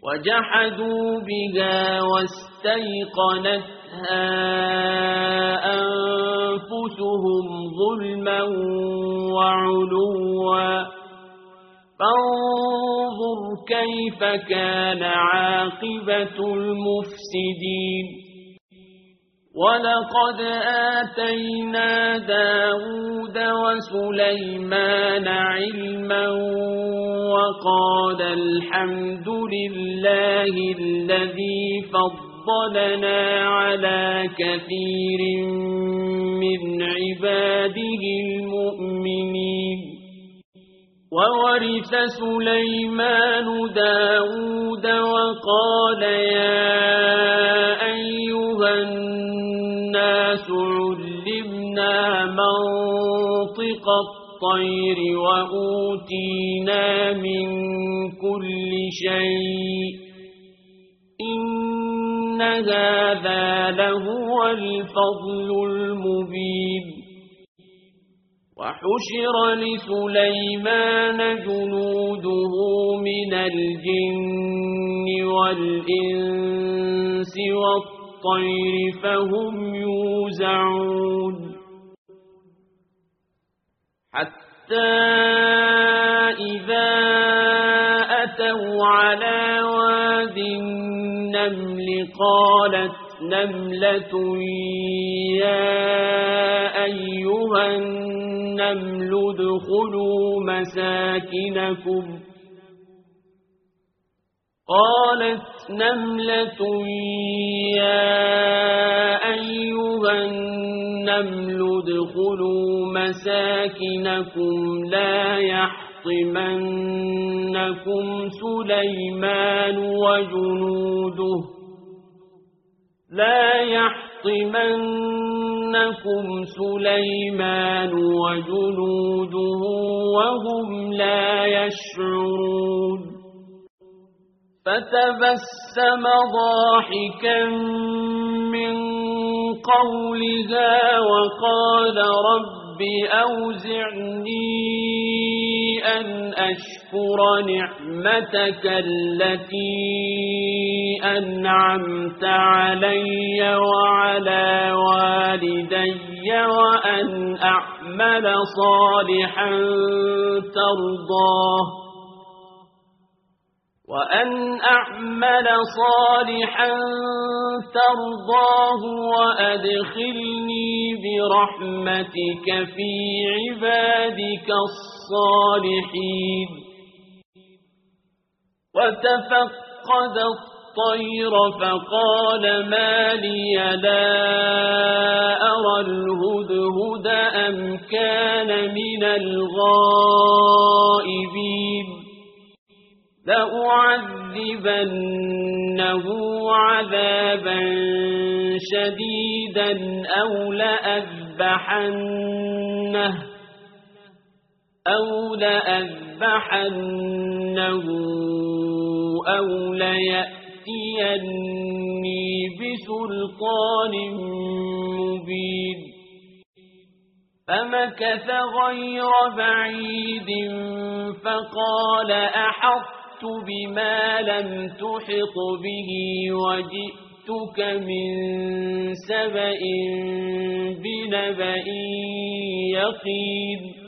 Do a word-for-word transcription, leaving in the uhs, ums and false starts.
وجحدوا بها واستيقنتها أنفسهم ظلما وعلوا فانظر كيف كان عاقبة المفسدين ولقد آتينا داود وسليمان علما وقال الحمد لله الذي فضلنا على كثير من عباده المؤمنين وورث سليمان داود وقال يا أيها الناس علمنا منطق الطير وأوتينا من كل شيء إن هذا لهو الفضل المبين وحشر لسليمان جنوده من الجن والإنس والطير فهم يوزعون حتى إذا أتوا على واد النمل قالت نملة يا أيها النمل ادخلوا مساكنكم قالت نملة يا أيها النمل ادخلوا مساكنكم لا يحطمنكم سليمان وجنوده لا يحطمنكم سليمان وجنوده وهم لا يشعرون فتبسم ضاحكا من قولها وقال رب أوزعني أن أشكر نعمتك التي أنعمت علي وعلى والدي وأن أعمل صالحا ترضاه وأن أعمل صالحا ترضاه وأدخلني برحمتك في عبادك الصالحين وتفقد الطير فقال ما لي لا أرى الهدهد أم كان من الغائبين لأعذبنه عذابا شديدا أو لأذبحنه أو لأذبحنه أو ليأتيني بسلطان مبين فمكث غير بعيد فقال أحطت بما لم تحط به وجئتك من سبأ بنبأ يقين